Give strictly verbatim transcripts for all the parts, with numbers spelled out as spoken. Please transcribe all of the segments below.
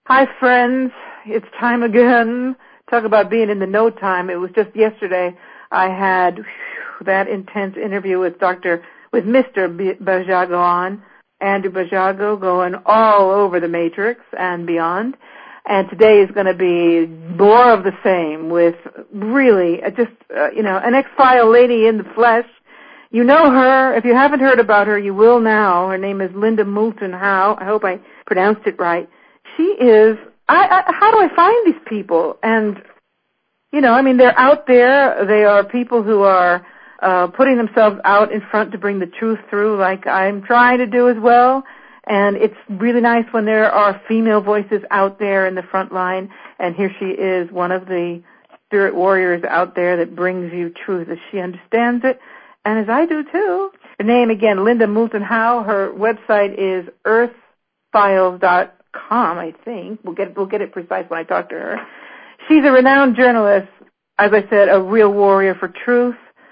Hi, friends. It's time again. Talk about being in the no time. It was just yesterday I had whew, that intense interview with Doctor with Mister Basiago on, Andrew Basiago, going all over the Matrix and beyond. And today is going to be more of the same with really uh, just, uh, you know, an X-File lady in the flesh. You know her. If you haven't heard about her, you will now. Her name is Linda Moulton Howe. I hope I pronounced it right. She is, I, I, how do I find these people? And, you know, I mean, they're out there. They are people who are uh, putting themselves out in front to bring the truth through, like I'm trying to do as well. And it's really nice when there are female voices out there in the front line. And here she is, one of the spirit warriors out there that brings you truth as she understands it, and as I do too. Her name, again, Linda Moulton Howe. Her website is earth files dot com, I think. We'll get we'll get it precise when I talk to her. She's a renowned journalist, as I said, a real warrior for truth.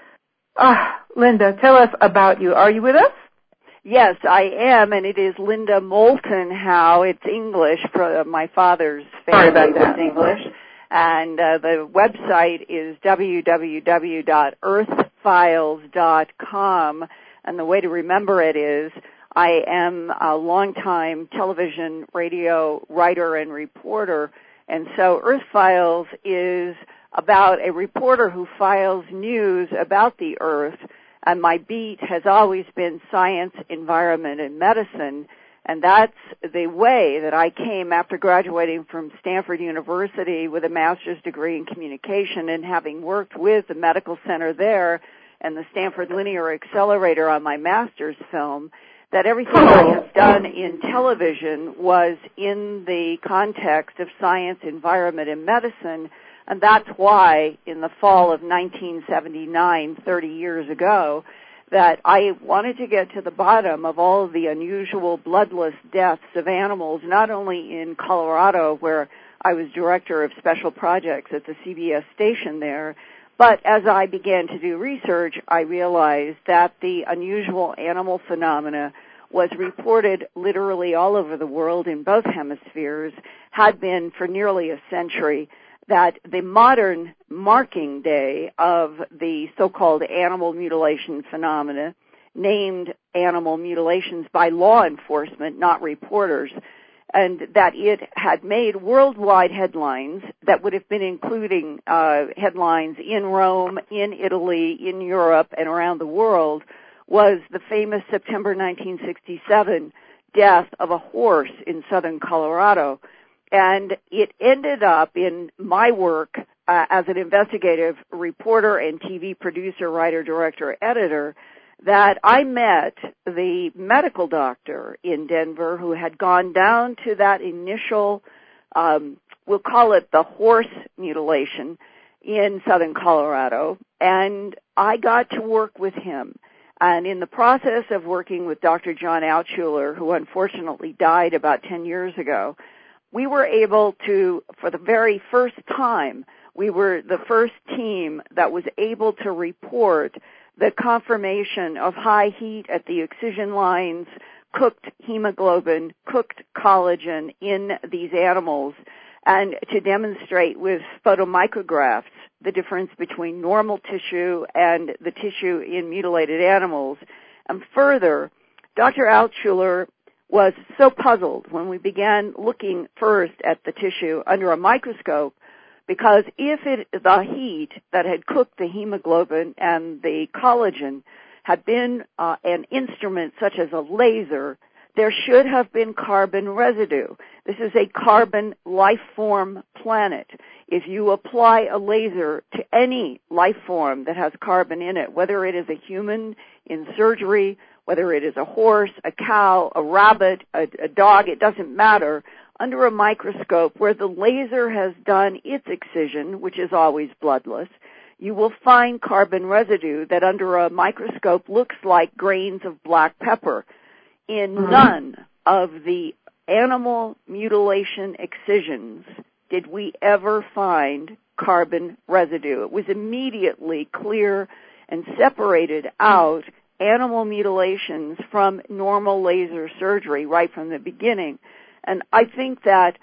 Ah, Linda, tell us about you. Are you with us? Yes, I am, and it is Linda Moulton Howe. It's English. For my father's family was English. And uh, the website is w w w dot earth files dot com. And the way to remember it is I am a longtime television, radio writer and reporter. And so Earth Files is about a reporter who files news about the Earth. And my beat has always been science, environment, and medicine. And that's the way that I came after graduating from Stanford University with a master's degree in communication and having worked with the medical center there and the Stanford Linear Accelerator on my master's film, that everything I have done in television was in the context of science, environment, and medicine. And that's why in the fall of nineteen seventy-nine, thirty years ago, that I wanted to get to the bottom of all of the unusual bloodless deaths of animals, not only in Colorado, where I was director of special projects at the C B S station there, but as I began to do research, I realized that the unusual animal phenomena was reported literally all over the world in both hemispheres, had been for nearly a century, that the modern marking day of the so-called animal mutilation phenomena, named animal mutilations by law enforcement, not reporters, and that it had made worldwide headlines that would have been including uh, headlines in Rome, in Italy, in Europe, and around the world, was the famous September nineteen sixty-seven death of a horse in southern Colorado. And it ended up in my work uh, as an investigative reporter and T V producer, writer, director, editor, that I met the medical doctor in Denver who had gone down to that initial, um, we'll call it the horse mutilation in southern Colorado, and I got to work with him. And in the process of working with Doctor John Altshuler, who unfortunately died about ten years ago, we were able to, for the very first time, we were the first team that was able to report the confirmation of high heat at the excision lines, cooked hemoglobin, cooked collagen in these animals, and to demonstrate with photomicrographs the difference between normal tissue and the tissue in mutilated animals. And further, Doctor Altshuler was so puzzled when we began looking first at the tissue under a microscope, because if it, the heat that had cooked the hemoglobin and the collagen had been uh, an instrument such as a laser, there should have been carbon residue. This is a carbon life form planet. If you apply a laser to any life form that has carbon in it, whether it is a human in surgery, whether it is a horse, a cow, a rabbit, a, a dog, it doesn't matter, under a microscope where the laser has done its excision, which is always bloodless, you will find carbon residue that under a microscope looks like grains of black pepper. In mm-hmm. none of the animal mutilation excisions did we ever find carbon residue. It was immediately clear and separated out animal mutilations from normal laser surgery right from the beginning. And I think that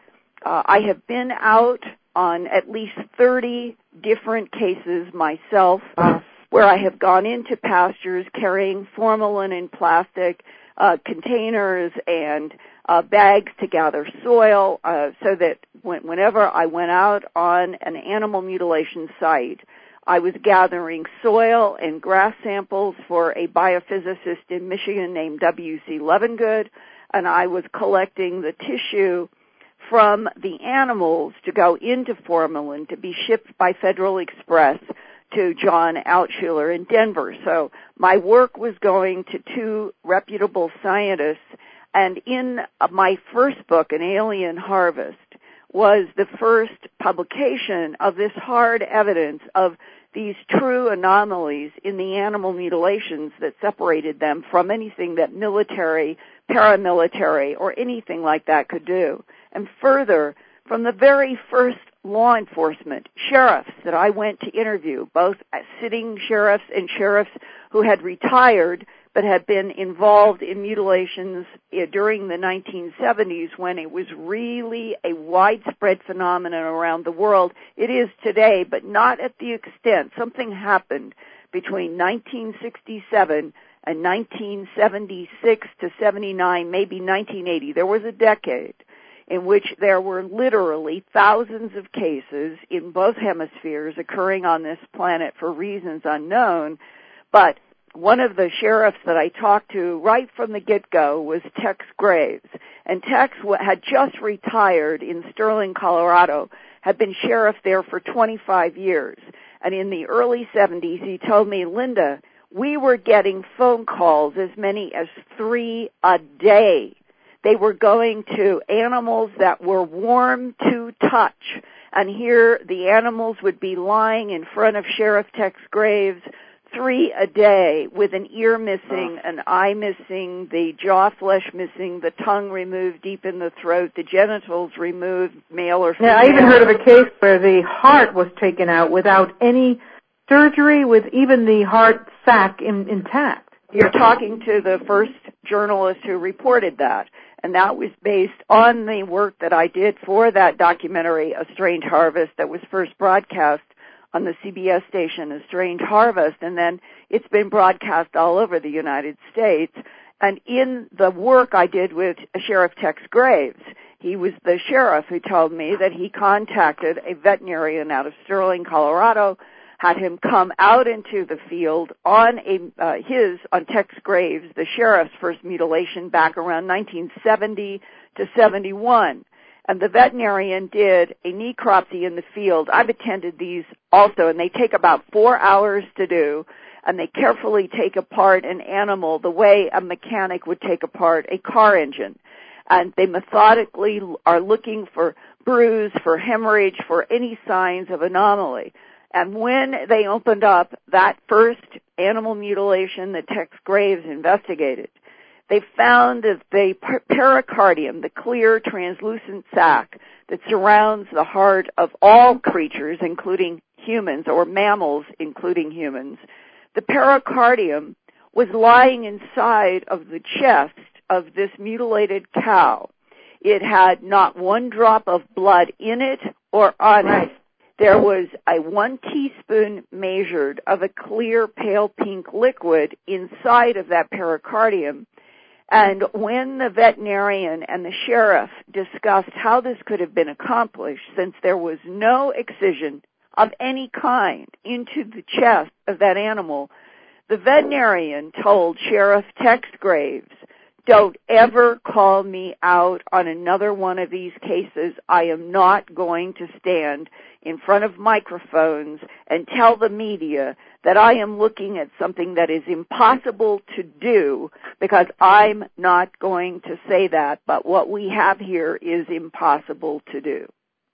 uh, I have been out on at least thirty different cases myself, uh, where I have gone into pastures carrying formalin in plastic uh, containers and uh, bags to gather soil, uh, so that when, whenever I went out on an animal mutilation site, I was gathering soil and grass samples for a biophysicist in Michigan named W C Levengood, and I was collecting the tissue from the animals to go into formalin to be shipped by Federal Express to John Altshuler in Denver. So my work was going to two reputable scientists, and in my first book, An Alien Harvest, was the first publication of this hard evidence of these true anomalies in the animal mutilations that separated them from anything that military, paramilitary, or anything like that could do. And further, from the very first law enforcement sheriffs that I went to interview, both sitting sheriffs and sheriffs who had retired but had been involved in mutilations during the nineteen seventies when it was really a widespread phenomenon around the world. It is today, but not at the extent. Something happened between nineteen sixty-seven and nineteen seventy-six to seventy-nine, maybe nineteen eighty. There was a decade in which there were literally thousands of cases in both hemispheres occurring on this planet for reasons unknown, but one of the sheriffs that I talked to right from the get-go was Tex Graves. And Tex had just retired in Sterling, Colorado, had been sheriff there for twenty-five years. And in the early seventies, he told me, Linda, we were getting phone calls as many as three a day. They were going to animals that were warm to touch. And here the animals would be lying in front of Sheriff Tex Graves, three a day, with an ear missing, an eye missing, the jaw flesh missing, the tongue removed deep in the throat, the genitals removed, male or female. Yeah, I even heard of a case where the heart was taken out without any surgery, with even the heart sac in, intact. You're talking to the first journalist who reported that, and that was based on the work that I did for that documentary, A Strange Harvest, that was first broadcast on the C B S station, A Strange Harvest, and then it's been broadcast all over the United States. And in the work I did with Sheriff Tex Graves, he was the sheriff who told me that he contacted a veterinarian out of Sterling, Colorado, had him come out into the field on a uh, his, on Tex Graves, the sheriff's first mutilation back around nineteen seventy to seventy-one. And the veterinarian did a necropsy in the field. I've attended these also, and they take about four hours to do, and they carefully take apart an animal the way a mechanic would take apart a car engine. And they methodically are looking for bruise, for hemorrhage, for any signs of anomaly. And when they opened up that first animal mutilation that Tex Graves investigated, they found that the pericardium, the clear translucent sac that surrounds the heart of all creatures, including humans, or mammals, including humans, the pericardium was lying inside of the chest of this mutilated cow. It had not one drop of blood in it or on right. it. There was a one teaspoon measured of a clear pale pink liquid inside of that pericardium. And when the veterinarian and the sheriff discussed how this could have been accomplished, since there was no excision of any kind into the chest of that animal, the veterinarian told Sheriff Tex Graves, don't ever call me out on another one of these cases. I am not going to stand in front of microphones and tell the media that I am looking at something that is impossible to do, because I'm not going to say that, but what we have here is impossible to do.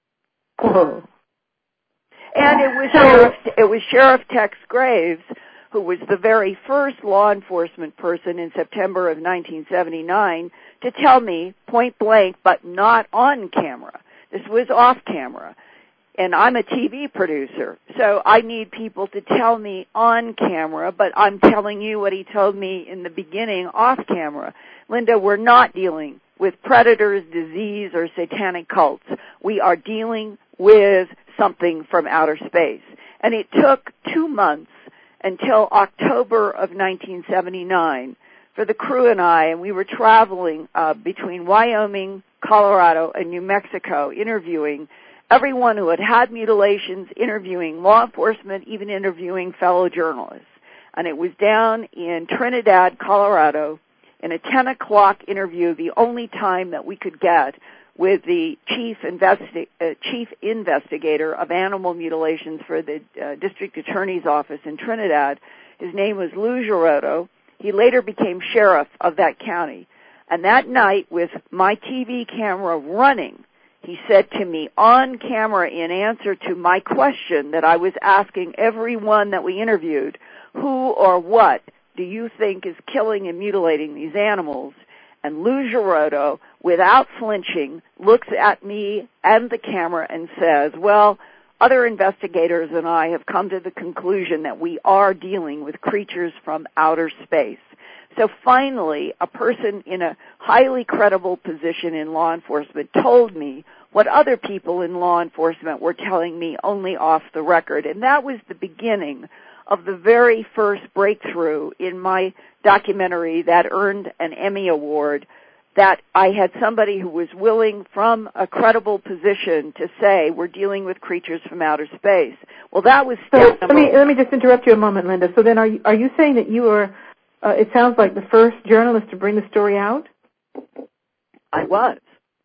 Whoa. And it was Sheriff, it was Sheriff Tex Graves, who was the very first law enforcement person in September of nineteen seventy-nine to tell me point blank, but not on camera. This was off camera. And I'm a T V producer, so I need people to tell me on camera, but I'm telling you what he told me in the beginning off camera. Linda, we're not dealing with predators, disease, or satanic cults. we are dealing with something from outer space. And it took two months until October of nineteen seventy-nine for the crew and I, and we were traveling uh, between Wyoming, Colorado, and New Mexico, interviewing everyone who had had mutilations, interviewing law enforcement, even interviewing fellow journalists. And it was down in Trinidad, Colorado, in a ten o'clock interview, the only time that we could get with the chief, investi- uh, chief investigator of animal mutilations for the uh, district attorney's office in Trinidad. His name was Lou Giroto. He later became sheriff of that county. And that night, with my T V camera running, he said to me on camera in answer to my question that I was asking everyone that we interviewed, who or what do you think is killing and mutilating these animals? And Lou Giroto, without flinching, looks at me and the camera and says, well, other investigators and I have come to the conclusion that we are dealing with creatures from outer space. So finally, a person in a highly credible position in law enforcement told me what other people in law enforcement were telling me only off the record. And that was the beginning of the very first breakthrough in my documentary that earned an Emmy Award, that I had somebody who was willing from a credible position to say we're dealing with creatures from outer space. Well, that was so let me let me just interrupt you a moment, Linda. So then are you, are you saying that you were, uh, it sounds like the first journalist to bring the story out? I was.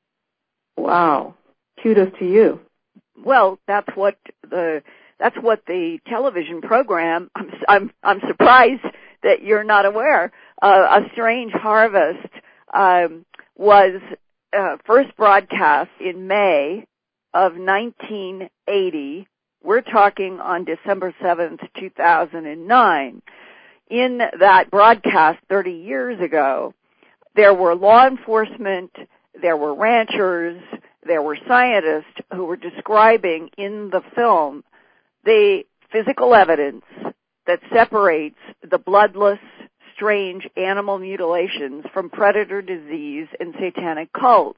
Wow. Kudos to you. Well, that's what the that's what the television program. I'm I'm I'm surprised that you're not aware. Uh, A Strange Harvest um, was uh, first broadcast in May of nineteen eighty. We're talking on December seventh, two thousand nine. In that broadcast thirty years ago, there were law enforcement, there were ranchers, there were scientists who were describing in the film the physical evidence that separates the bloodless, strange animal mutilations from predator disease and satanic cults.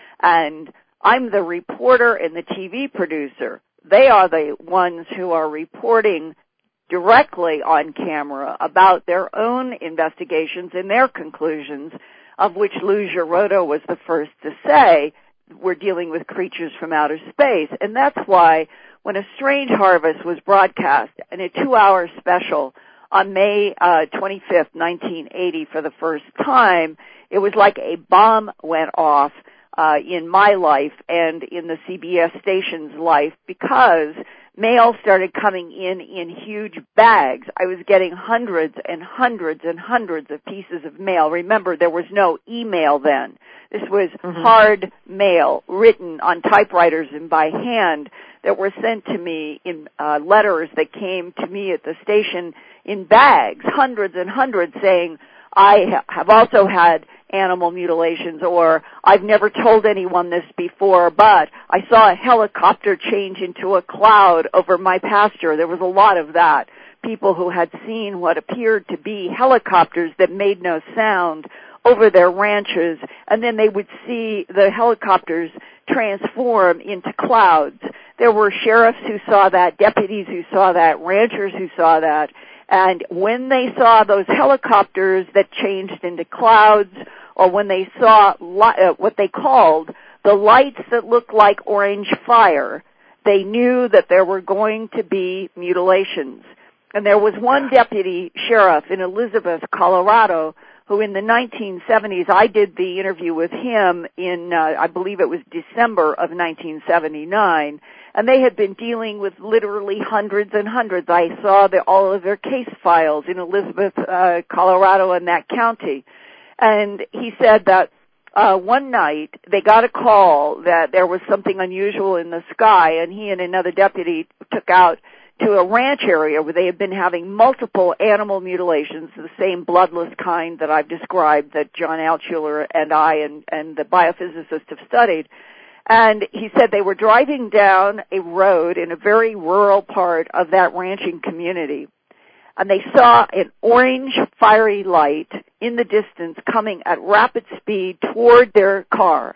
And I'm the reporter and the T V producer. They are the ones who are reporting directly on camera about their own investigations and their conclusions, of which Lou Giroto was the first to say, we're dealing with creatures from outer space. And that's why when A Strange Harvest was broadcast in a two-hour special on May uh, twenty-fifth, nineteen eighty for the first time, it was like a bomb went off uh, in my life and in the C B S station's life, because mail started coming in in huge bags. I was getting hundreds and hundreds and hundreds of pieces of mail. Remember, there was no email then. This was mm-hmm. hard mail written on typewriters and by hand that were sent to me in uh, letters that came to me at the station in bags, hundreds and hundreds, saying, I ha- have also had animal mutilations, or I've never told anyone this before, but I saw a helicopter change into a cloud over my pasture. There was a lot of that. People who had seen what appeared to be helicopters that made no sound over their ranches, and then they would see the helicopters transform into clouds. There were sheriffs who saw that, deputies who saw that, ranchers who saw that, and when they saw those helicopters that changed into clouds, or when they saw li- uh, what they called the lights that looked like orange fire, they knew that there were going to be mutilations. And there was one deputy sheriff in Elizabeth, Colorado, who in the nineteen seventies, I did the interview with him in, uh, I believe it was December of nineteen seventy-nine, and they had been dealing with literally hundreds and hundreds. I saw the, all of their case files in Elizabeth, uh, Colorado, and that county. And he said that uh, one night they got a call that there was something unusual in the sky, and he and another deputy took out to a ranch area where they had been having multiple animal mutilations, the same bloodless kind that I've described, that John Altshuler and I and, and the biophysicist have studied. And he said they were driving down a road in a very rural part of that ranching community, and they saw an orange fiery light in the distance coming at rapid speed toward their car.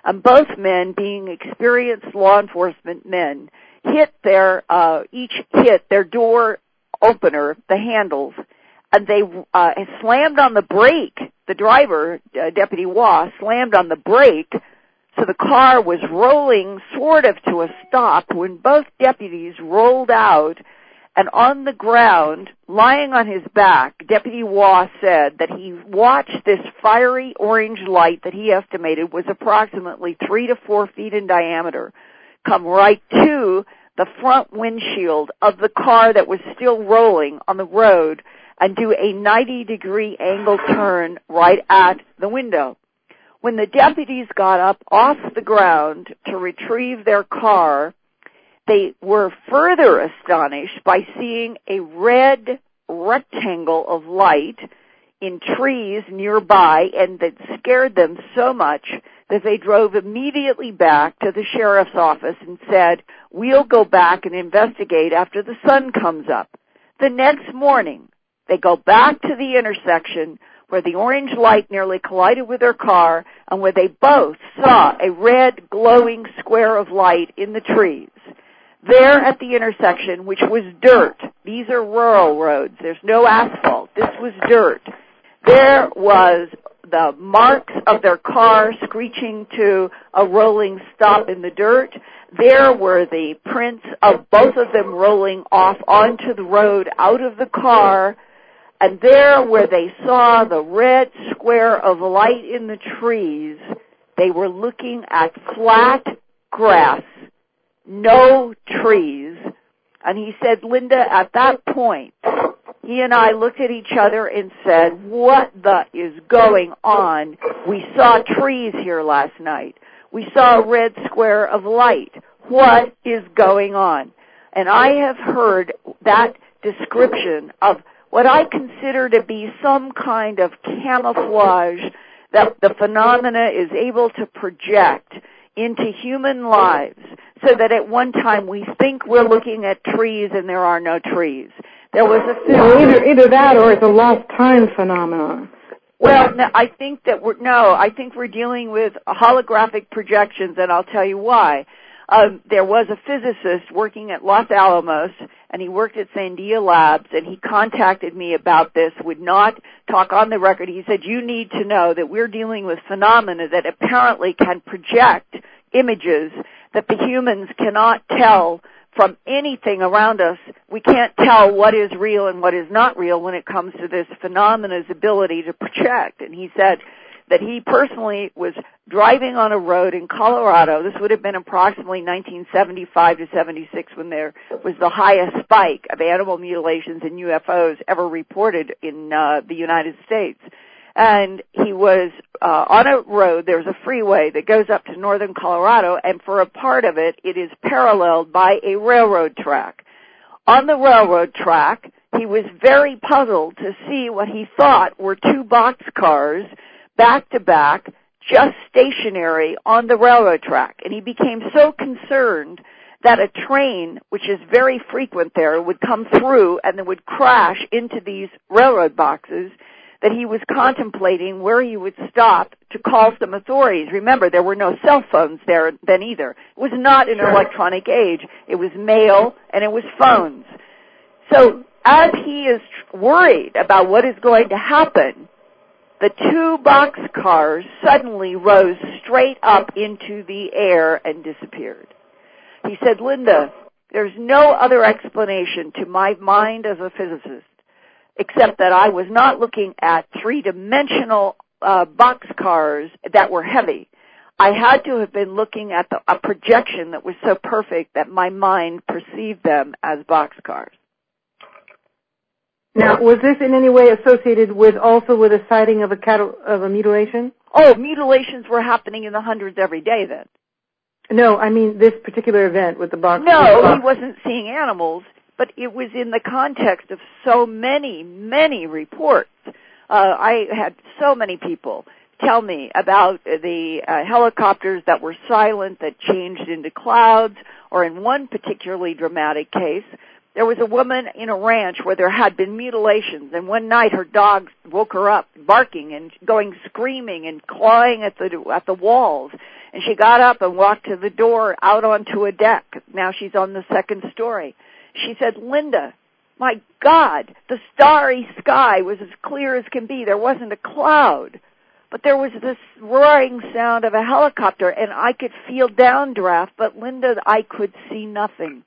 and both men, being experienced law enforcement men, hit their, uh, each hit their door opener, the handles, and they uh, slammed on the brake. The driver, uh, Deputy Waugh, slammed on the brake, so the car was rolling sort of to a stop when both deputies rolled out, and on the ground, lying on his back, Deputy Waugh said that he watched this fiery orange light that he estimated was approximately three to four feet in diameter come right to the front windshield of the car that was still rolling on the road and do a ninety degree angle turn right at the window. When the deputies got up off the ground to retrieve their car, they were further astonished by seeing a red rectangle of light in trees nearby, and that scared them so much that they drove immediately back to the sheriff's office and said, "We'll go back and investigate after the sun comes up." The next morning, they go back to the intersection where the orange light nearly collided with their car and where they both saw a red glowing square of light in the trees. There at the intersection, which was dirt, these are rural roads, there's no asphalt, this was dirt, there was the marks of their car screeching to a rolling stop in the dirt. There were the prints of both of them rolling off onto the road out of the car. And there where they saw the red square of light in the trees, they were looking at flat grass, no trees. And he said, Linda, at that point, he and I looked at each other and said, what the is going on? We saw trees here last night. We saw a red square of light. What is going on? And I have heard that description of what I consider to be some kind of camouflage that the phenomena is able to project into human lives, so that at one time we think we're looking at trees and there are no trees. There was a well, either either that or it's a lost time phenomenon. Well, no, I think that we're no, I think we're dealing with holographic projections, and I'll tell you why. Um, there was a physicist working at Los Alamos, and he worked at Sandia Labs, and he contacted me about this, would not talk on the record. He said, you need to know that we're dealing with phenomena that apparently can project images that the humans cannot tell from anything around us. We can't tell what is real and what is not real when it comes to this phenomena's ability to project. And he said that he personally was driving on a road in Colorado. This would have been approximately nineteen seventy-five to seventy-six when there was the highest spike of animal mutilations and U F Os ever reported in uh, the United States. And he was uh, on a road. There's a freeway that goes up to northern Colorado, and for a part of it, it is paralleled by a railroad track. On the railroad track, he was very puzzled to see what he thought were two boxcars back to back, just stationary on the railroad track. And he became so concerned that a train, which is very frequent there, would come through and then would crash into these railroad boxes, that he was contemplating where he would stop to call some authorities. Remember, there were no cell phones there then either. It was not an electronic age. It was mail and it was phones. So as he is worried about what is going to happen, the two boxcars suddenly rose straight up into the air and disappeared. He said, Linda, there's no other explanation to my mind as a physicist except that I was not looking at three-dimensional uh, boxcars that were heavy. I had to have been looking at the, a projection that was so perfect that my mind perceived them as boxcars. Now, was this in any way associated with also with a sighting of a cattle, of a mutilation? Oh, mutilations were happening in the hundreds every day then. No, I mean this particular event with the box. No, box. He wasn't seeing animals, but it was in the context of so many, many reports. Uh, I had so many people tell me about the uh, helicopters that were silent, that changed into clouds, or in one particularly dramatic case, There was a woman in a ranch where there had been mutilations, and one night her dog woke her up, barking and going screaming and clawing at the at the walls. And she got up and walked to the door out onto a deck. Now she's on the second story. She said, "Linda, my God, the starry sky was as clear as can be. There wasn't a cloud. But there was this roaring sound of a helicopter, and I could feel downdraft, but Linda, I could see nothing."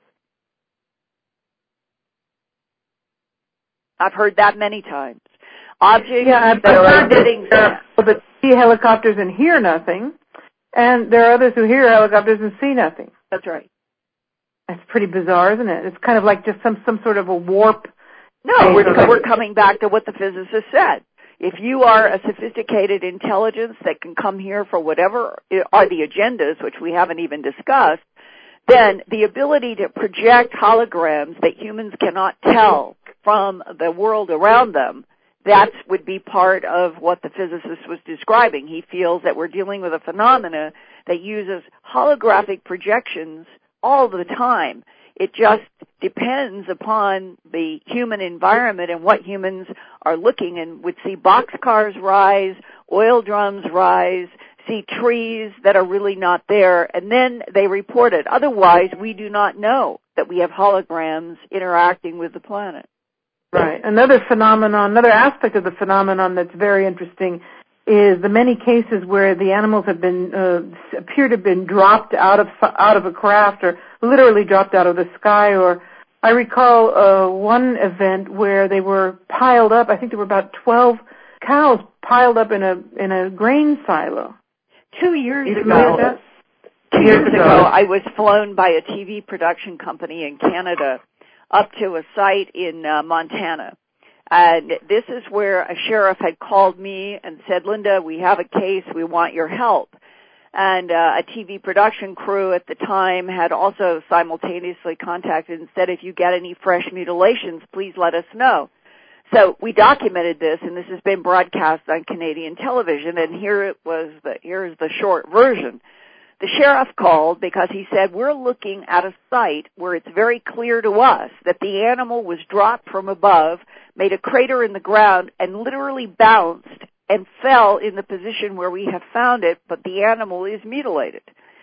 I've heard that many times. Objects yeah, I've that heard are getting that, but see helicopters and hear nothing, and there are others who hear helicopters and see nothing. That's right. That's pretty bizarre, isn't it? It's kind of like just some, some sort of a warp. No, we're, we're coming back to what the physicist said. If you are a sophisticated intelligence that can come here for whatever are the agendas, which we haven't even discussed, then the ability to project holograms that humans cannot tell from the world around them, that would be part of what the physicist was describing. He feels that we're dealing with a phenomena that uses holographic projections all the time. It just depends upon the human environment and what humans are looking and would see boxcars rise, oil drums rise, see trees that are really not there, and then they report it. Otherwise, we do not know that we have holograms interacting with the planet. Right. Another phenomenon, another aspect of the phenomenon that's very interesting is the many cases where the animals have been uh, appear to have been dropped out of out of a craft or literally dropped out of the sky. Or I recall uh, one event where they were piled up. I think there were about twelve cows piled up in a in a grain silo. Two years you ago, two years ago, I was flown by a T V production company in Canada up to a site in uh, Montana. And this is where a sheriff had called me and said, "Linda, we have a case. We want your help." And uh, a T V production crew at the time had also simultaneously contacted and said, "If you get any fresh mutilations, please let us know." So we documented this, and this has been broadcast on Canadian television, and here it was the, here's the short version. The sheriff called because he said, "We're looking at a site where it's very clear to us that the animal was dropped from above, made a crater in the ground, and literally bounced and fell in the position where we have found it, but the animal is mutilated."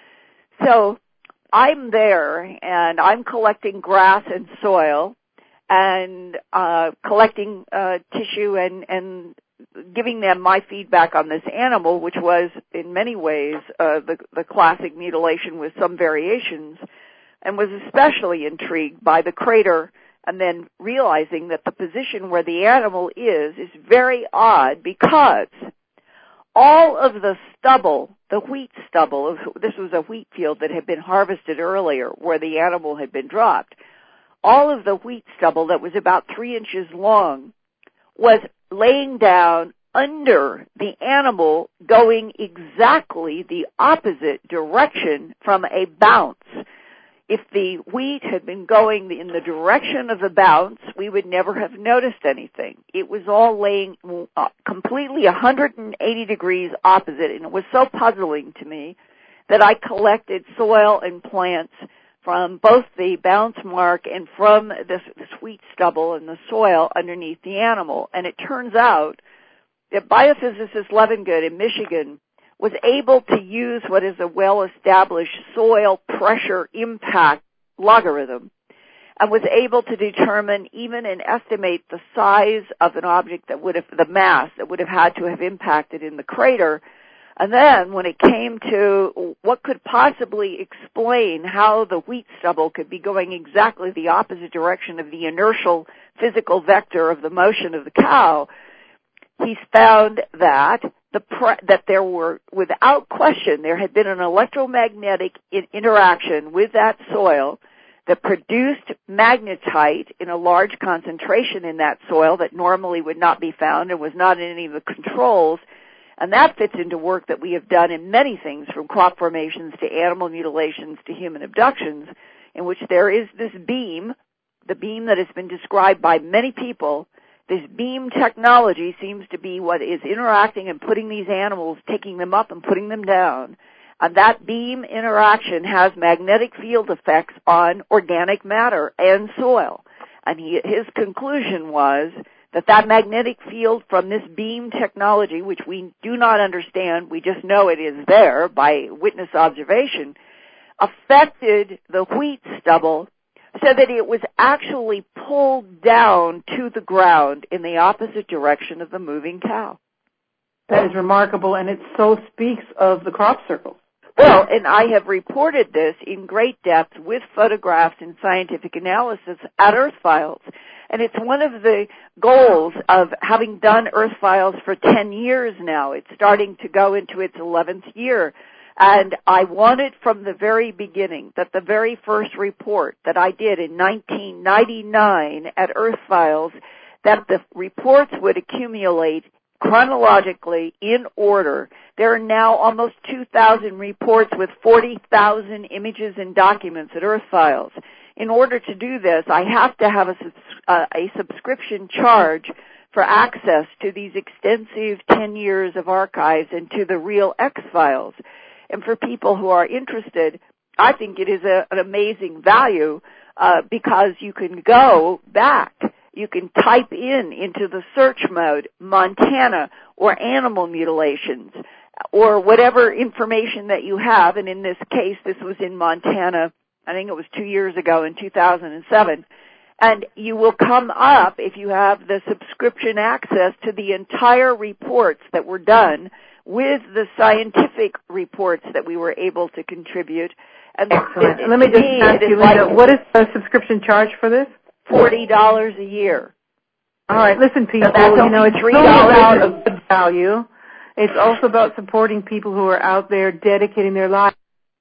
So I'm there, and I'm collecting grass and soil and uh, collecting uh, tissue and, and giving them my feedback on this animal, which was in many ways uh, the, the classic mutilation with some variations, and was especially intrigued by the crater, and then realizing that the position where the animal is is very odd because all of the stubble, the wheat stubble, this was a wheat field that had been harvested earlier where the animal had been dropped, all of the wheat stubble that was about three inches long was laying down under the animal going exactly the opposite direction from a bounce. If the wheat had been going in the direction of the bounce, we would never have noticed anything. It was all laying completely one hundred eighty degrees opposite, and it was so puzzling to me that I collected soil and plants from both the bounce mark and from this, this wheat stubble and the soil underneath the animal. And it turns out that biophysicist Levengood in Michigan was able to use what is a well-established soil pressure impact logarithm and was able to determine even and estimate the size of an object that would have, the mass that would have had to have impacted in the crater. And then when it came to what could possibly explain how the wheat stubble could be going exactly the opposite direction of the inertial physical vector of the motion of the cow, he found that the pre- that there were, without question, there had been an electromagnetic in- interaction with that soil that produced magnetite in a large concentration in that soil that normally would not be found and was not in any of the controls. And that fits into work that we have done in many things, from crop formations to animal mutilations to human abductions, in which there is this beam, the beam that has been described by many people. This beam technology seems to be what is interacting and putting these animals, taking them up and putting them down. And that beam interaction has magnetic field effects on organic matter and soil. And he, his conclusion was that that magnetic field from this beam technology, which we do not understand, we just know it is there by witness observation, affected the wheat stubble so that it was actually pulled down to the ground in the opposite direction of the moving cow. That is remarkable, and it so speaks of the crop circles. Well, and I have reported this in great depth with photographs and scientific analysis at Earth Files. And it's one of the goals of having done Earth Files for ten years now. It's starting to go into its eleventh year. And I wanted from the very beginning that the very first report that I did in nineteen ninety-nine at Earth Files, that the reports would accumulate chronologically in order. There are now almost two thousand reports with forty thousand images and documents at Earth Files. In order to do this, I have to have a, uh, a subscription charge for access to these extensive ten years of archives and to the real X-Files. And for people who are interested, I think it is a, an amazing value uh, because you can go back. You can type in into the search mode Montana or animal mutilations or whatever information that you have. And in this case, this was in Montana. I think it was two years ago in two thousand seven. And you will come up, if you have the subscription access, to the entire reports that were done with the scientific reports that we were able to contribute. And excellent. It, it, Let me just me, ask you, Linda, like, what is the subscription charge for this? forty dollars a year. All right, listen, people, so you know, it's three dollars about a good value. It's also about supporting people who are out there dedicating their lives.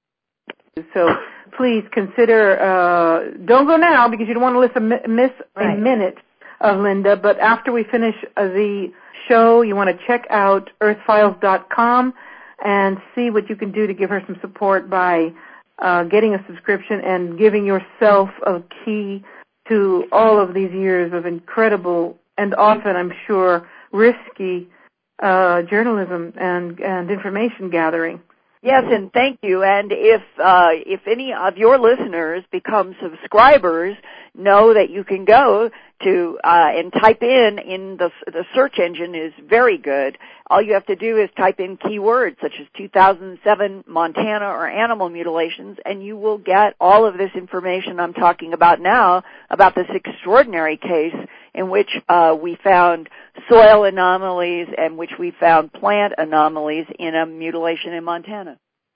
So please consider, uh, don't go now because you don't want to listen, miss right. a minute of Linda, but after we finish uh, the show, you want to check out earth files dot com and see what you can do to give her some support by uh, getting a subscription and giving yourself a key to all of these years of incredible and often, I'm sure, risky uh, journalism and, and information gathering. Yes, and thank you. And if uh, if any of your listeners become subscribers, know that you can go to uh, and type in in the the search engine is very good. All you have to do is type in keywords such as two thousand seven Montana or animal mutilations, and you will get all of this information I'm talking about now about this extraordinary case in which uh, we found soil anomalies and which we found plant anomalies in a mutilation in Montana.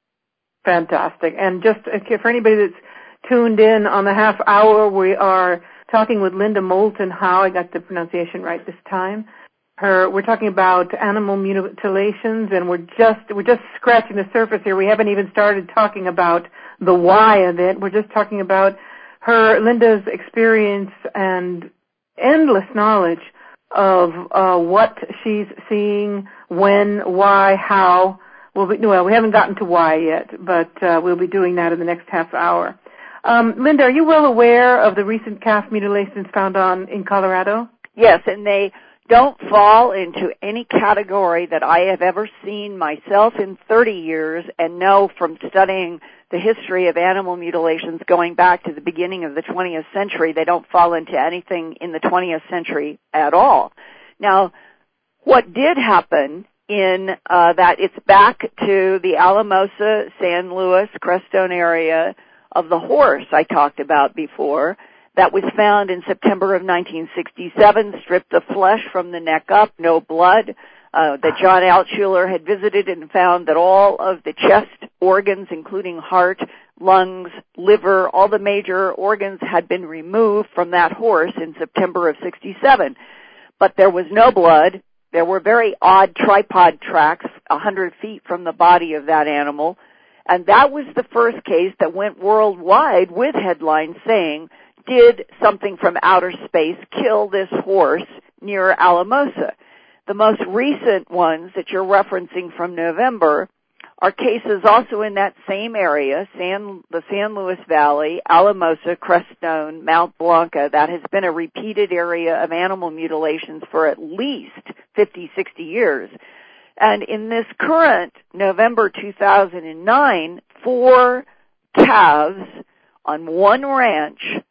Fantastic. And just for anybody that's tuned in on the half hour, we are talking with Linda Moulton Howe. I got the pronunciation right this time. Her, we're talking about animal mutilations, and we're just we're just scratching the surface here. We haven't even started talking about the why of it. We're just talking about her, Linda's experience and endless knowledge of uh, what she's seeing, when, why, how. We'll be, well, we haven't gotten to why yet, but uh, we'll be doing that in the next half hour. Um, Linda, are you well aware of the recent calf mutilations found on in Colorado? Yes, and they don't fall into any category that I have ever seen myself in thirty years and know from studying the history of animal mutilations going back to the beginning of the twentieth century. They don't fall into anything in the twentieth century at all. Now, what did happen in uh, that it's back to the Alamosa, San Luis, Crestone area of the horse I talked about before that was found in September of nineteen sixty-seven, stripped the flesh from the neck up, no blood, uh, that John Altshuler had visited and found that all of the chest organs, including heart, lungs, liver, all the major organs had been removed from that horse in September of sixty-seven. But there was no blood. There were very odd tripod tracks one hundred feet from the body of that animal. And that was the first case that went worldwide with headlines saying, did something from outer space kill this horse near Alamosa? The most recent ones that you're referencing from November are cases also in that same area, San, the San Luis Valley, Alamosa, Crestone, Mount Blanca. That has been a repeated area of animal mutilations for at least fifty, sixty years. And in this current November two thousand nine, four calves on one ranch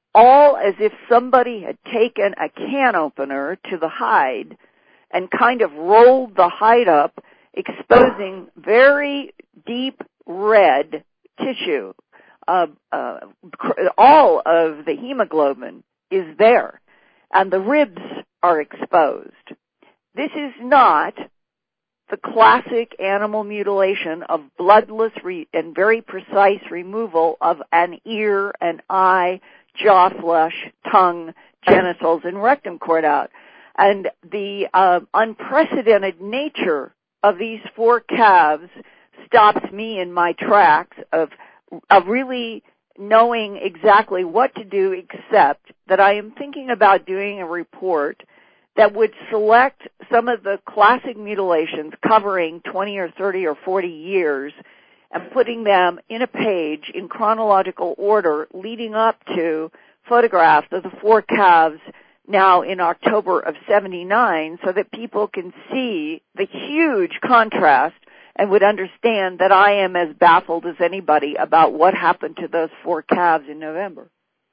all as if somebody had taken a can opener to the hide and kind of rolled the hide up, exposing very deep red tissue. Uh, uh, all of the hemoglobin is there, and the ribs are exposed. This is not the classic animal mutilation of bloodless re- and very precise removal of an ear, an eye, jaw flesh, tongue, genitals, and rectum cord out. And the uh, unprecedented nature of these four calves stops me in my tracks of, of really knowing exactly what to do, except that I am thinking about doing a report that would select some of the classic mutilations covering twenty or thirty or forty years and putting them in a page in chronological order leading up to photographs of the four calves now in October of seventy-nine, so that people can see the huge contrast and would understand that I am as baffled as anybody about what happened to those four calves in November.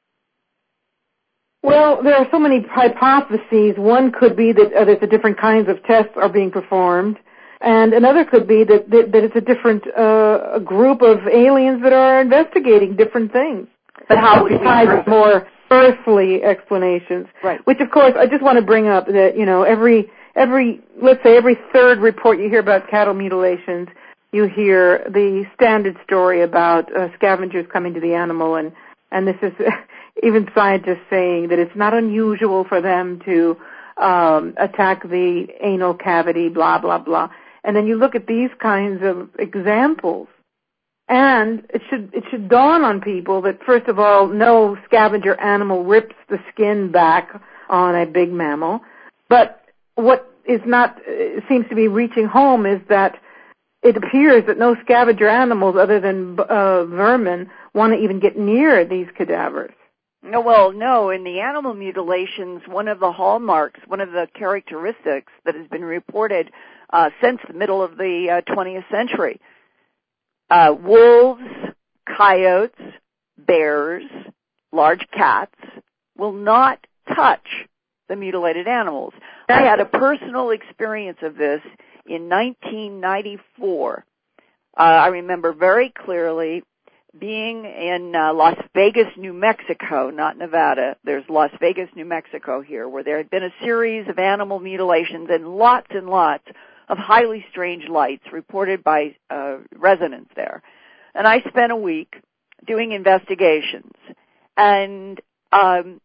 Well, there are so many hypotheses. One could be that, uh, that the different kinds of tests are being performed, and another could be that, that, that it's a different uh, group of aliens that are investigating different things. But how would we prove more earthly explanations? Right. Which, of course, I just want to bring up that, you know, every, every, let's say every third report you hear about cattle mutilations, you hear the standard story about uh, scavengers coming to the animal, and, and this is even scientists saying that it's not unusual for them to um, attack the anal cavity, blah, blah, blah. And then you look at these kinds of examples, and it should it should dawn on people that, first of all, no scavenger animal rips the skin back on a big mammal. But what is not uh, seems to be reaching home is that it appears that no scavenger animals other than uh, vermin want to even get near these cadavers. No, well, no. In the animal mutilations, one of the hallmarks, one of the characteristics that has been reported uh, since the middle of the uh, twentieth century, uh, wolves, coyotes, bears, large cats will not touch the mutilated animals. I had a personal experience of this in nineteen ninety-four. Uh, I remember very clearly being in uh, Las Vegas, New Mexico, not Nevada. There's Las Vegas, New Mexico here, where there had been a series of animal mutilations and lots and lots of highly strange lights reported by uh, residents there. And I spent a week doing investigations. And um,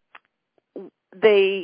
they,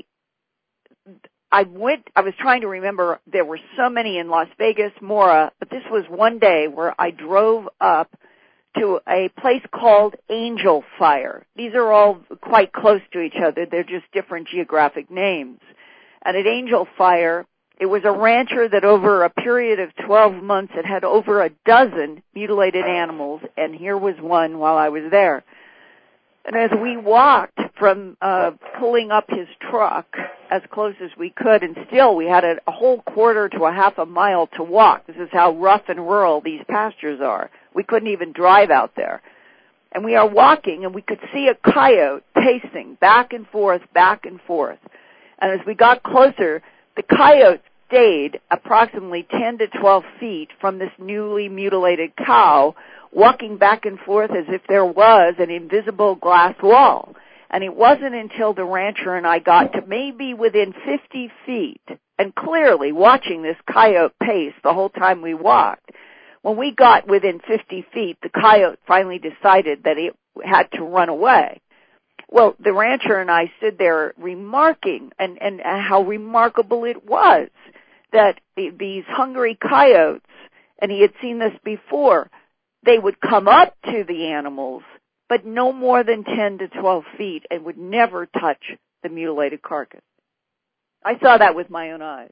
I went, I was trying to remember, there were so many in Las Vegas, Mora, but this was one day where I drove up to a place called Angel Fire. These are all quite close to each other. They're just different geographic names. And at Angel Fire, it was a rancher that over a period of twelve months had had over a dozen mutilated animals, and here was one while I was there. And as we walked from uh pulling up his truck as close as we could, and still we had a, a whole quarter to a half a mile to walk. This is how rough and rural these pastures are. We couldn't even drive out there. And we are walking, and we could see a coyote pacing back and forth, back and forth. And as we got closer, the coyote stayed approximately ten to twelve feet from this newly mutilated cow, walking back and forth as if there was an invisible glass wall. And it wasn't until the rancher and I got to maybe within fifty feet, and clearly watching this coyote pace the whole time we walked, when we got within fifty feet, the coyote finally decided that it had to run away. Well, the rancher and I stood there remarking and, and how remarkable it was that the, these hungry coyotes, and he had seen this before, they would come up to the animals, but no more than ten to twelve feet, and would never touch the mutilated carcass. I saw that with my own eyes.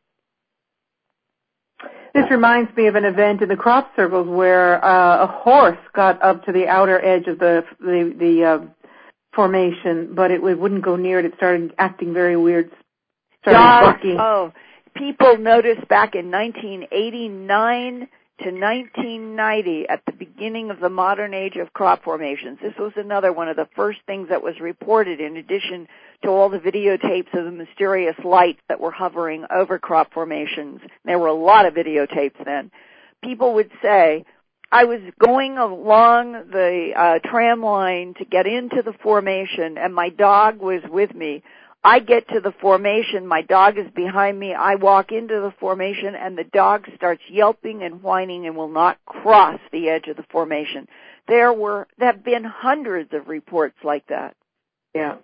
This reminds me of an event in the crop circles where uh, a horse got up to the outer edge of the the, the uh, formation, but it, it wouldn't go near it. It started acting very weird, started Dogs, barking. Oh, people noticed back in nineteen eighty-nine to nineteen ninety, at the beginning of the modern age of crop formations. This was another one of the first things that was reported, in addition to all the videotapes of the mysterious lights that were hovering over crop formations. There were a lot of videotapes then. People would say, I was going along the uh, tram line to get into the formation, and my dog was with me. I get to the formation, my dog is behind me, I walk into the formation, and the dog starts yelping and whining and will not cross the edge of the formation. There were, there have been hundreds of reports like that. Yeah.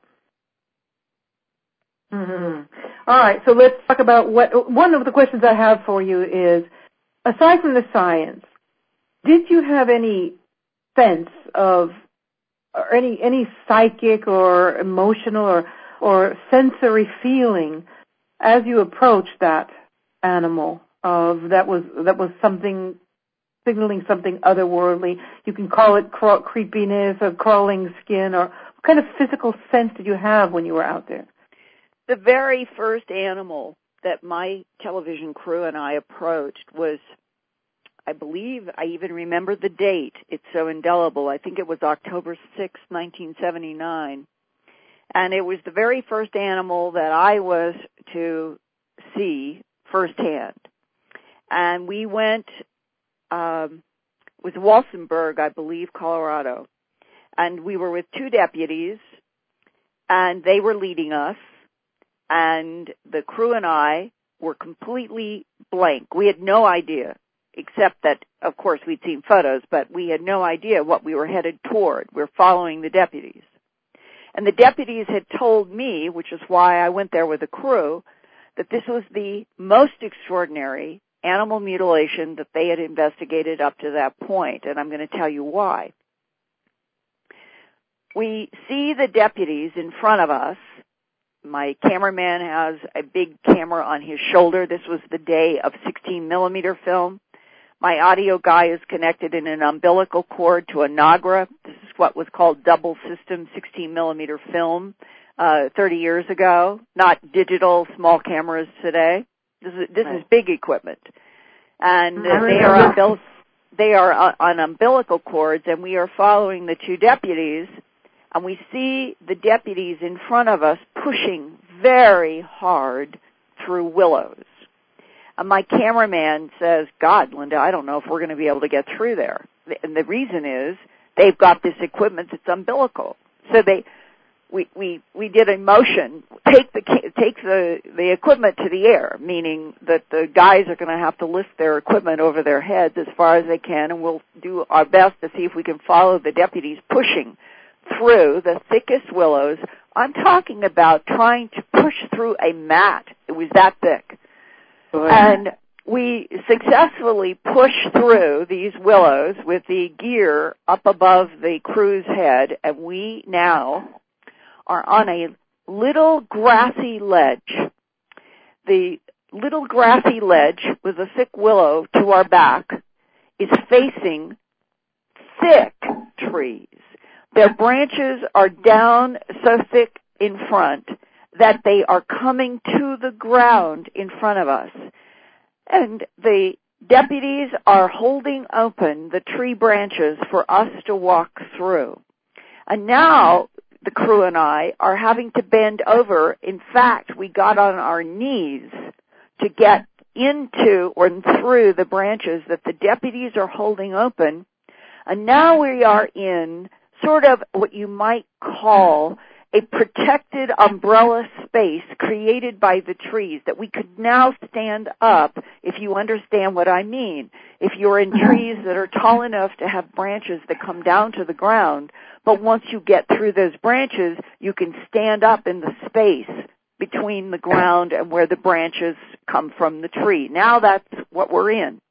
Mm-hmm. All right, so let's talk about what, one of the questions I have for you is, aside from the science, did you have any sense of, or any, any psychic or emotional or or sensory feeling as you approached that animal of that was that was something signaling something otherworldly? You can call it craw- creepiness or crawling skin, or what kind of physical sense did you have when you were out there? The very first animal that my television crew and I approached was, I believe, I even remember the date. It's so indelible. I think it was October sixth, nineteen seventy-nine. And it was the very first animal that I was to see firsthand. And we went, um, it was Walsenburg, I believe, Colorado. And we were with two deputies, and they were leading us. And the crew and I were completely blank. We had no idea, except that, of course, we'd seen photos, but we had no idea what we were headed toward. We were following the deputies. And the deputies had told me, which is why I went there with the crew, that this was the most extraordinary animal mutilation that they had investigated up to that point, and I'm going to tell you why. We see the deputies in front of us. My cameraman has a big camera on his shoulder. This was the day of sixteen millimeter film. My audio guy is connected in an umbilical cord to a Nagra. This is what was called double system sixteen millimeter film uh, thirty years ago, not digital small cameras today. This is, this is big equipment. And uh, they are, umbil- they are uh, on umbilical cords, and we are following the two deputies, and we see the deputies in front of us pushing very hard through willows. And my cameraman says, God, Linda, I don't know if we're going to be able to get through there. And the reason is they've got this equipment that's umbilical. So they, we, we, we did a motion, take the, take the, the equipment to the air, meaning that the guys are going to have to lift their equipment over their heads as far as they can, and we'll do our best to see if we can follow the deputies pushing through the thickest willows. I'm talking about trying to push through a mat. It was that thick. And we successfully pushed through these willows with the gear up above the crew's head, and we now are on a little grassy ledge. The little grassy ledge with a thick willow to our back is facing thick trees. Their branches are down so thick in front that they are coming to the ground in front of us. And the deputies are holding open the tree branches for us to walk through. And now the crew and I are having to bend over. In fact, we got on our knees to get into or through the branches that the deputies are holding open. And now we are in sort of what you might call a protected umbrella space created by the trees that we could now stand up, if you understand what I mean. If you're in trees that are tall enough to have branches that come down to the ground, but once you get through those branches, you can stand up in the space between the ground and where the branches come from the tree. Now that's what we're in.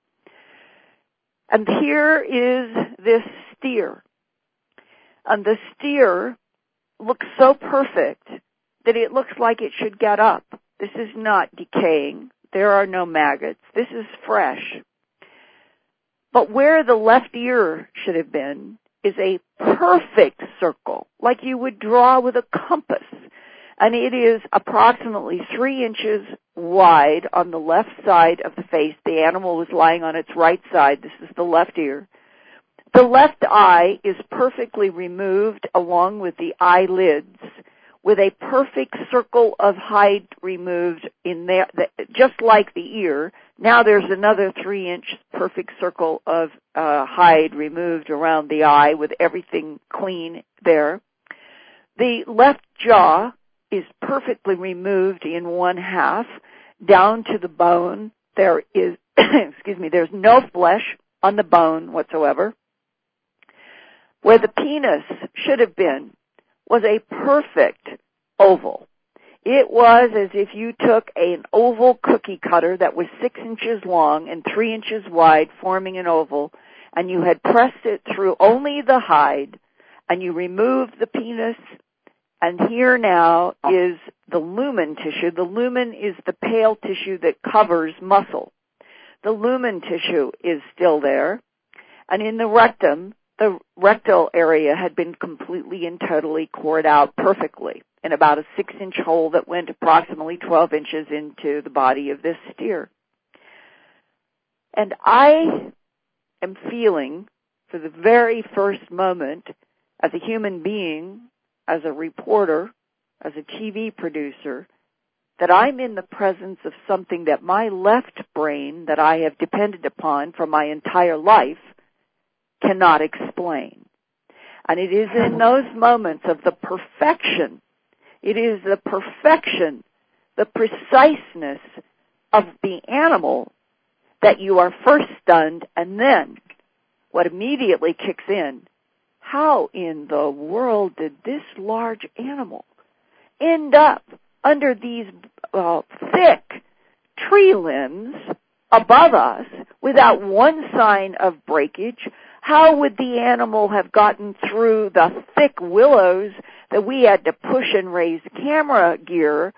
And here is this steer. And the steer looks so perfect that it looks like it should get up. This is not decaying. There are no maggots. This is fresh. But where the left ear should have been is a perfect circle, like you would draw with a compass. And it is approximately three inches wide on the left side of the face. The animal was lying on its right side. This is the left ear. The left eye is perfectly removed along with the eyelids, with a perfect circle of hide removed in there, just like the ear. Now there's another three-inch perfect circle of uh, hide removed around the eye with everything clean there. The left jaw is perfectly removed in one half down to the bone. There is, excuse me, there's no flesh on the bone whatsoever. Where the penis should have been was a perfect oval. It was as if you took an oval cookie cutter that was six inches long and three inches wide, forming an oval, and you had pressed it through only the hide, and you removed the penis, and here now is the lumen tissue. The lumen is the pale tissue that covers muscle. The lumen tissue is still there, and in the rectum, the rectal area had been completely and totally cored out perfectly in about a six-inch hole that went approximately twelve inches into the body of this steer. And I am feeling, for the very first moment, as a human being, as a reporter, as a T V producer, that I'm in the presence of something that my left brain, that I have depended upon for my entire life, cannot explain. And it is in those moments of the perfection, it is the perfection, the preciseness of the animal that you are first stunned, and then what immediately kicks in, how in the world did this large animal end up under these uh, thick tree limbs above us without one sign of breakage? How would the animal have gotten through the thick willows that we had to push and raise camera gear,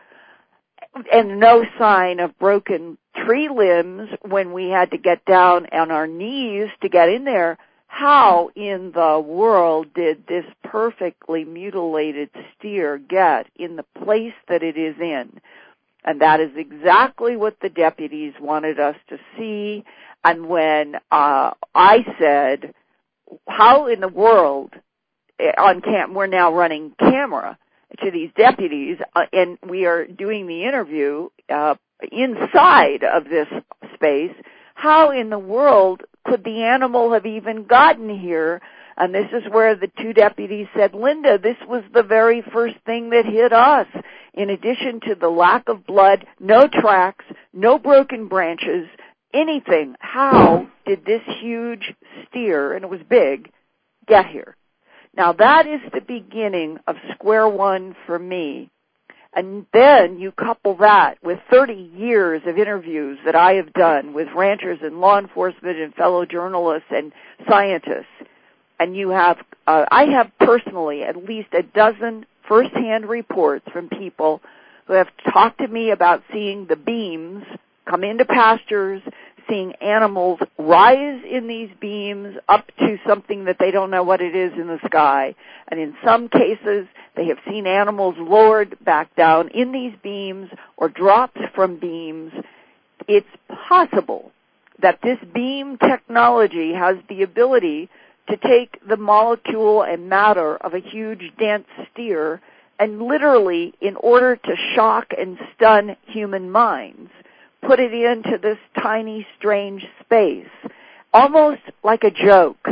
and no sign of broken tree limbs when we had to get down on our knees to get in there? How in the world did this perfectly mutilated steer get in the place that it is in? And that is exactly what the deputies wanted us to see. And when uh, I said, how in the world, on cam, we're now running camera to these deputies, uh, and we are doing the interview uh, inside of this space, how in the world could the animal have even gotten here? And this is where the two deputies said, Linda, this was the very first thing that hit us. In addition to the lack of blood, no tracks, no broken branches, anything. How did this huge steer, and it was big, get here? Now that is the beginning of square one for me. And then you couple that with thirty years of interviews that I have done with ranchers and law enforcement and fellow journalists and scientists. And you have, uh, I have personally at least a dozen firsthand reports from people who have talked to me about seeing the beams come into pastures, seeing animals rise in these beams up to something that they don't know what it is in the sky. And in some cases, they have seen animals lowered back down in these beams or dropped from beams. It's possible that this beam technology has the ability to take the molecule and matter of a huge, dense steer and literally, in order to shock and stun human minds, put it into this tiny, strange space, almost like a joke.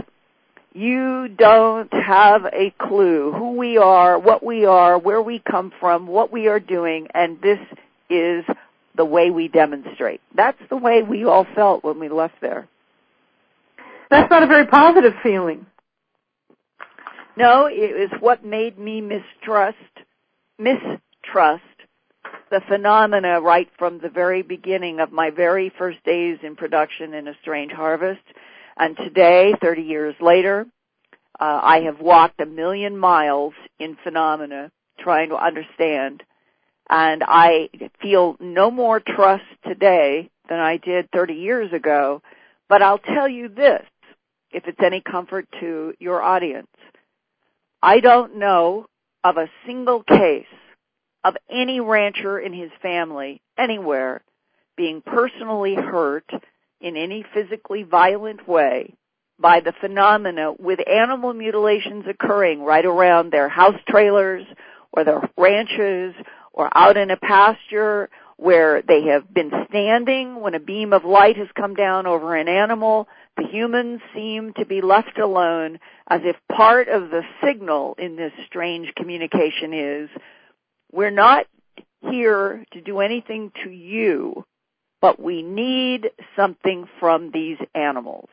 You don't have a clue who we are, what we are, where we come from, what we are doing, and this is the way we demonstrate. That's the way we all felt when we left there. That's not a very positive feeling. No, it is what made me mistrust, mistrust the phenomena right from the very beginning of my very first days in production in A Strange Harvest. And today, thirty years later, uh, I have walked a million miles in phenomena trying to understand. And I feel no more trust today than I did thirty years ago. But I'll tell you this, if it's any comfort to your audience. I don't know of a single case of any rancher and his family anywhere being personally hurt in any physically violent way by the phenomena with animal mutilations occurring right around their house trailers or their ranches or out in a pasture where they have been standing when a beam of light has come down over an animal, the humans seem to be left alone, as if part of the signal in this strange communication is, we're not here to do anything to you, but we need something from these animals.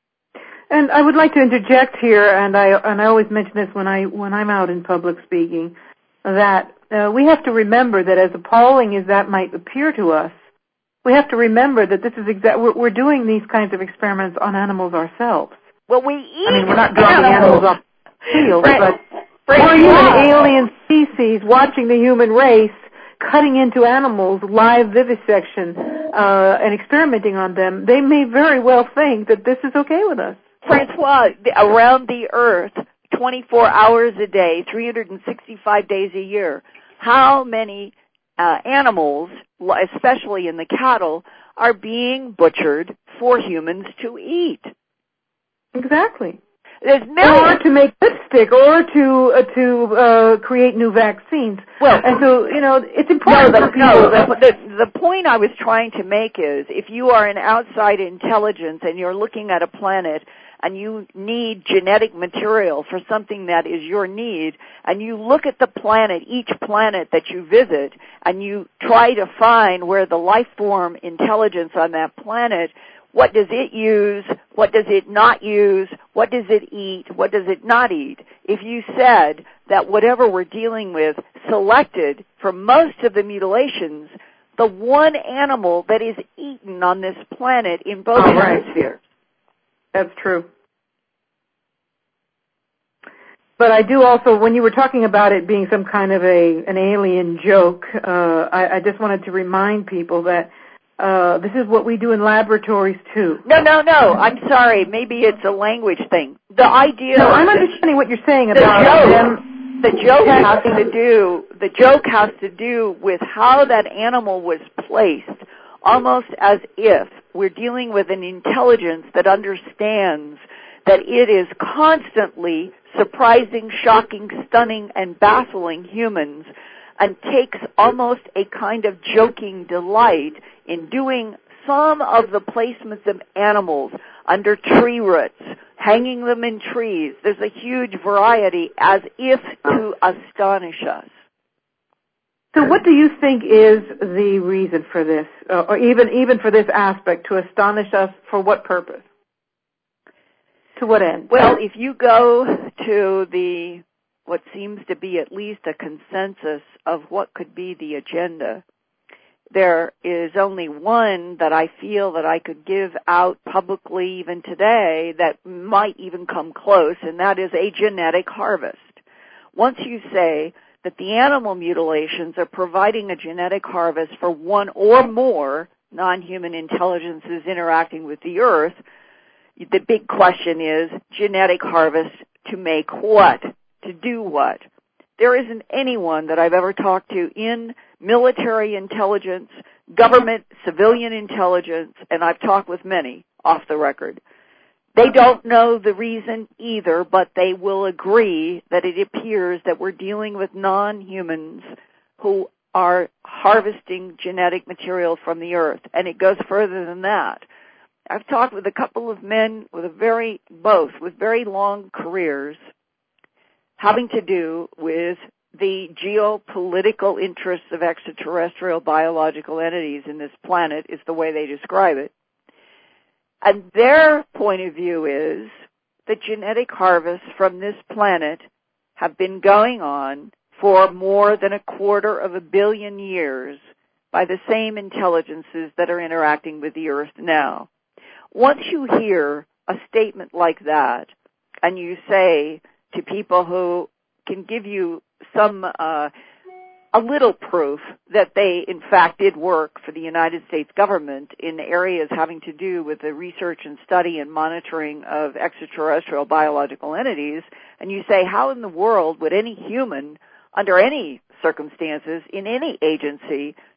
And I would like to interject here, and I and I always mention this when I when I'm out in public speaking, that uh, we have to remember that as appalling as that might appear to us, we have to remember that this is exact. We're, we're doing these kinds of experiments on animals ourselves. Well, we eat. I mean, we're not dropping animals, animals off the field, right. but we're even alien species watching the human race cutting into animals, live vivisection, uh, and experimenting on them. They may very well think that this is okay with us. Francois, around the earth, twenty-four hours a day, three hundred sixty-five days a year, how many uh, animals, especially in the cattle, are being butchered for humans to eat? Exactly. There's millions. Or to make lipstick, or to uh, to uh, create new vaccines. Well, and so you know, it's important no, the, for people. No, the, the, the point I was trying to make is, if you are an outside intelligence and you're looking at a planet and you need genetic material for something that is your need, and you look at the planet, each planet that you visit, and you try to find where the life form intelligence on that planet, what does it use, what does it not use, what does it eat, what does it not eat? If you said that whatever we're dealing with selected for most of the mutilations, the one animal that is eaten on this planet in both oh, right. hemispheres. That's true. But I do also, when you were talking about it being some kind of a an alien joke, uh, I, I just wanted to remind people that uh, this is what we do in laboratories too. No, no, no. I'm sorry. Maybe it's a language thing. The idea. No, I'm understanding what you're saying the about joke, them. The joke has to do. The joke has to do with how that animal was placed, almost as if we're dealing with an intelligence that understands that it is constantly surprising, shocking, stunning, and baffling humans, and takes almost a kind of joking delight in doing some of the placements of animals under tree roots, hanging them in trees. There's a huge variety, as if to astonish us. So what do you think is the reason for this, uh, or even even for this aspect, to astonish us? For what purpose? To what end? Well, if you go to the, what seems to be at least a consensus of what could be the agenda, there is only one that I feel that I could give out publicly even today that might even come close, and that is a genetic harvest. Once you say that the animal mutilations are providing a genetic harvest for one or more non-human intelligences interacting with the earth, the big question is, genetic harvest to make what? To do what? There isn't anyone that I've ever talked to in military intelligence, government, civilian intelligence, and I've talked with many off the record. They don't know the reason either, but they will agree that it appears that we're dealing with non-humans who are harvesting genetic material from the earth, and it goes further than that. I've talked with a couple of men with a very, both with very long careers having to do with the geopolitical interests of extraterrestrial biological entities in this planet, is the way they describe it. And their point of view is that genetic harvests from this planet have been going on for more than a quarter of a billion years by the same intelligences that are interacting with the earth now. Once you hear a statement like that, and you say to people who can give you some, uh, a little proof that they, in fact, did work for the United States government in areas having to do with the research and study and monitoring of extraterrestrial biological entities, and you say, how in the world would any human, under any circumstances, in any agency,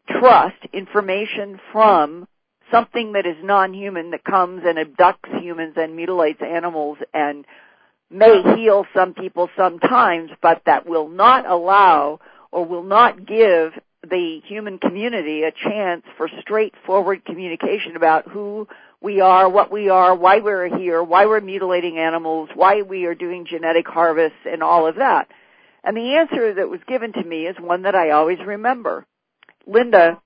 trust information from something that is non-human, that comes and abducts humans and mutilates animals and may heal some people sometimes, but that will not allow or will not give the human community a chance for straightforward communication about who we are, what we are, why we're here, why we're mutilating animals, why we are doing genetic harvests, and all of that. And the answer that was given to me is one that I always remember. Linda,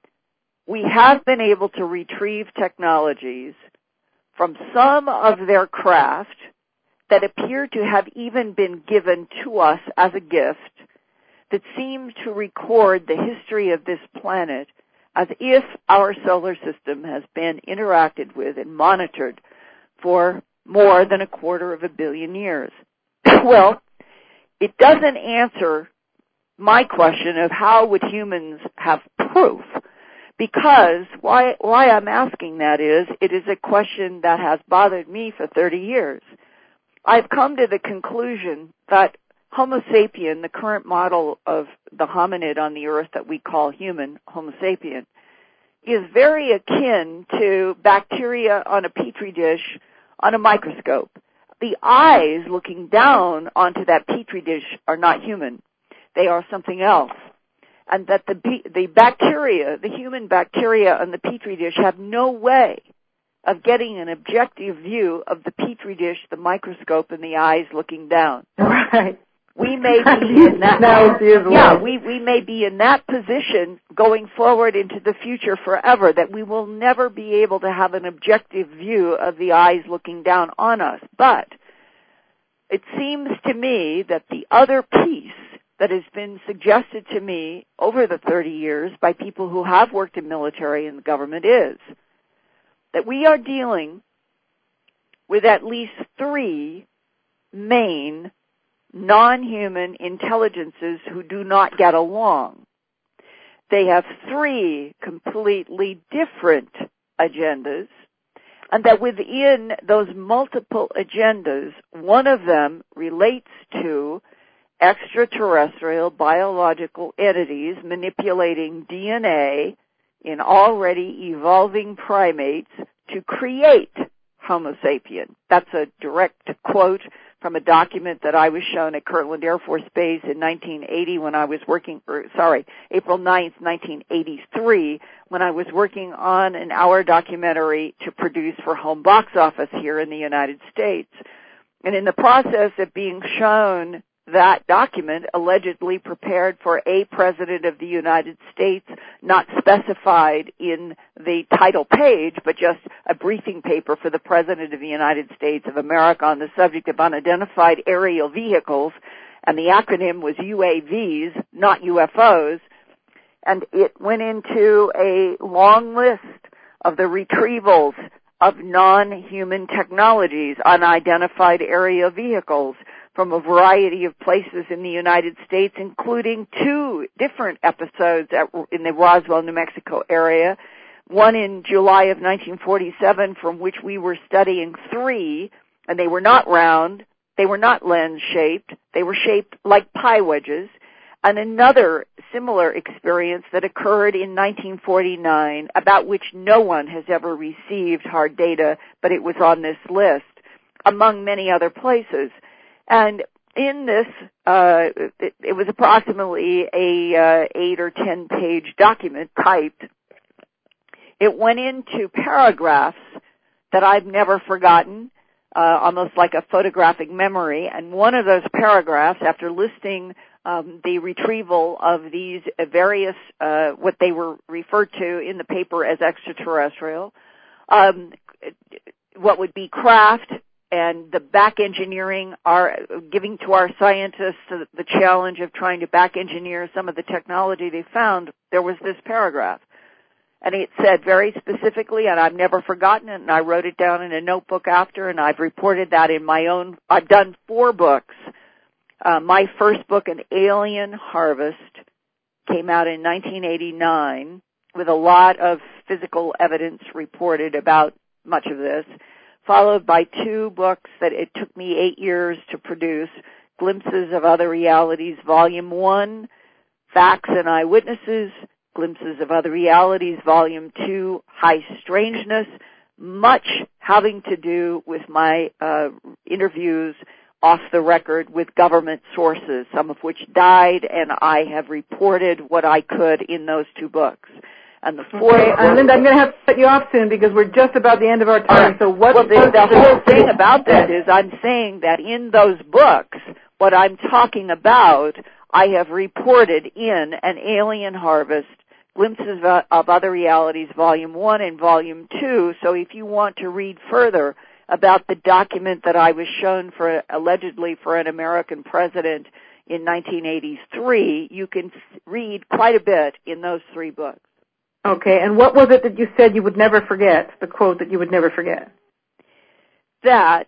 we have been able to retrieve technologies from some of their craft that appear to have even been given to us as a gift that seem to record the history of this planet as if our solar system has been interacted with and monitored for more than a quarter of a billion years. Well, it doesn't answer my question of how would humans have proof, because why, why I'm asking that is, it is a question that has bothered me for thirty years. I've come to the conclusion that Homo sapien, the current model of the hominid on the earth that we call human, Homo sapien, is very akin to bacteria on a petri dish on a microscope. The eyes looking down onto that petri dish are not human. They are something else. And that the, the bacteria, the human bacteria on the petri dish have no way of getting an objective view of the petri dish, the microscope, and the eyes looking down. Right. We may be in that, yeah, we, we may be in that position going forward into the future forever, that we will never be able to have an objective view of the eyes looking down on us. But it seems to me that the other piece that has been suggested to me over the thirty years by people who have worked in military and government is that we are dealing with at least three main non-human intelligences who do not get along. They have three completely different agendas, and that within those multiple agendas, one of them relates to extraterrestrial biological entities manipulating D N A in already evolving primates to create Homo sapien. That's a direct quote from a document that I was shown at Kirtland Air Force Base in nineteen eighty when I was working, or, sorry, April ninth, nineteen eighty-three, when I was working on an hour documentary to produce for Home Box Office here in the United States. And in the process of being shown that document, allegedly prepared for a president of the United States, not specified in the title page, but just a briefing paper for the president of the United States of America on the subject of unidentified aerial vehicles, and the acronym was U A Vs, not U F Os, and it went into a long list of the retrievals of non-human technologies, unidentified aerial vehicles, from a variety of places in the United States, including two different episodes at, in the Roswell, New Mexico area. One in July of nineteen forty-seven, from which we were studying three, and they were not round, they were not lens-shaped, they were shaped like pie wedges. And another similar experience that occurred in nineteen forty-nine, about which no one has ever received hard data, but it was on this list, among many other places. And in this, uh, it, it was approximately a uh, eight or ten page document typed. It went into paragraphs that I've never forgotten, uh, almost like a photographic memory. And one of those paragraphs, after listing um, the retrieval of these various, uh, what they were referred to in the paper as extraterrestrial, um, what would be craft, and the back engineering, are giving to our scientists the challenge of trying to back engineer some of the technology they found, there was this paragraph. And it said very specifically, and I've never forgotten it, and I wrote it down in a notebook after, and I've reported that in my own, I've done four books. Uh, my first book, An Alien Harvest, came out in nineteen eighty-nine with a lot of physical evidence reported about much of this, followed by two books that it took me eight years to produce, Glimpses of Other Realities, Volume one, Facts and Eyewitnesses, Glimpses of Other Realities, Volume two, High Strangeness, much having to do with my uh, interviews off the record with government sources, some of which died, and I have reported what I could in those two books. And the fourth okay, uh, Linda, I'm going to have to cut you off soon because we're just about the end of our time. Right. So what? Well, the, the whole thing about that is I'm saying that in those books, what I'm talking about, I have reported in An Alien Harvest, Glimpses of, of Other Realities, Volume one and Volume two. So if you want to read further about the document that I was shown for, allegedly for an American president in nineteen eighty-three, you can read quite a bit in those three books. Okay, and what was it that you said you would never forget, the quote that you would never forget? That...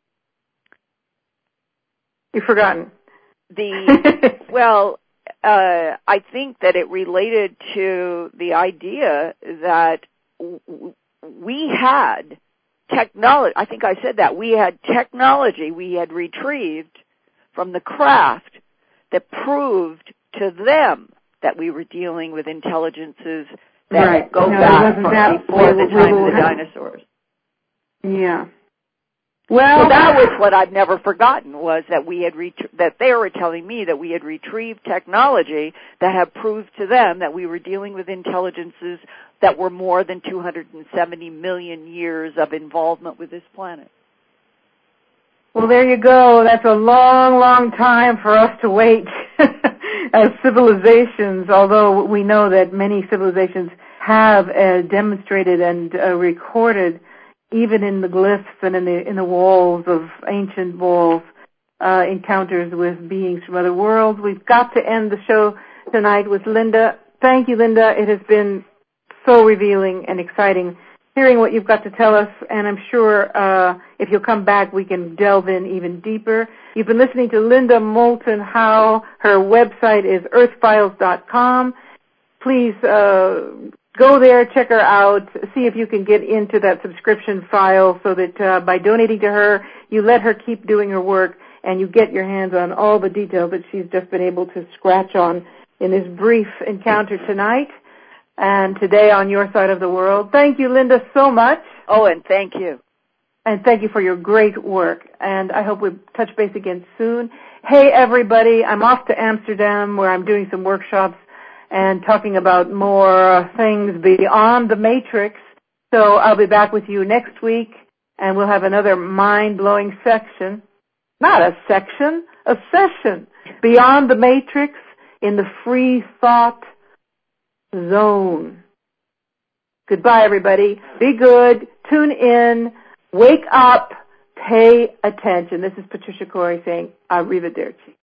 You've forgotten. The, well, uh, I think that it related to the idea that w- we had technology, I think I said that, we had technology we had retrieved from the craft that proved to them that we were dealing with intelligences that right. go no, back from before the time of the dinosaurs. Yeah. Well, so that was what I've never forgotten, was that we had ret- that they were telling me that we had retrieved technology that had proved to them that we were dealing with intelligences that were more than two hundred seventy million years of involvement with this planet. Well, there you go. That's a long, long time for us to wait as civilizations, although we know that many civilizations have uh, demonstrated and uh, recorded, even in the glyphs and in the in the walls of ancient walls, uh, encounters with beings from other worlds. We've got to end the show tonight with Linda. Thank you, Linda. It has been so revealing and exciting hearing what you've got to tell us, and I'm sure uh, if you'll come back, we can delve in even deeper. You've been listening to Linda Moulton Howe. Her website is earth files dot com. Please uh, go there, check her out, see if you can get into that subscription file so that uh, by donating to her, you let her keep doing her work and you get your hands on all the details that she's just been able to scratch on in this brief encounter tonight and today on Your Side of the World. Thank you, Linda, so much. Oh, and thank you. And thank you for your great work. And I hope we touch base again soon. Hey, everybody, I'm off to Amsterdam where I'm doing some workshops and talking about more things beyond the Matrix. So I'll be back with you next week, and we'll have another mind-blowing section. Not a section, a session. Beyond the Matrix in the free thought zone. Goodbye, everybody. Be good. Tune in. Wake up. Pay attention. This is Patricia Corey saying arrivederci.